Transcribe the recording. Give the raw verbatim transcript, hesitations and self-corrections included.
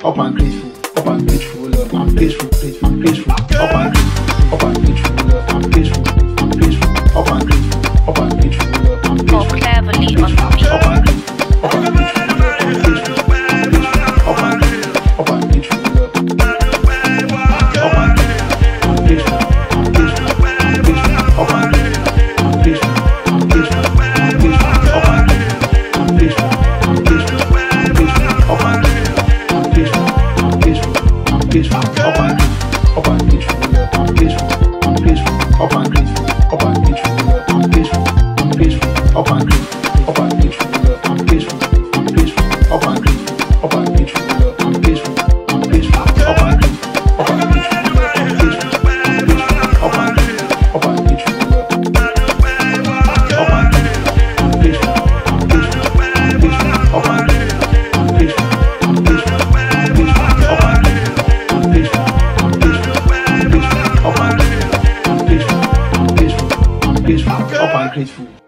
up and grateful, up and grateful, Lord. I'm grateful, grateful, I'm grateful, up and grateful, up and grateful, Lord. I'm grateful, I'm grateful, up and grateful, up and grateful, Lord. I'm More grateful, cleverly on the beat. up and grateful, up and grateful, Lord. I'm grateful, up and grateful, up and grateful, Lord. Up and grateful, I'm grateful, I'm grateful, I'm grateful, up and grateful, I'm grateful, I'm grateful, I'm grateful, up and grateful, I'm grateful, I'm grateful, I'm grateful, up and grateful, I'm grateful, I'm grateful, I'm grateful, up and grateful, up and grateful, Lord. I'm grateful, I'm grateful, up and grateful, up and grateful, Lord. I'm grateful, I'm grateful, up and grateful, up and grateful, Lord. I'm grateful, I'm grateful, up and grateful, up and grateful, Lord. I'm grateful, I'm grateful, up and grateful, up and grateful, Lord. I'm grateful, I'm grateful, up and grateful, up and grateful, up and grateful, up and grateful.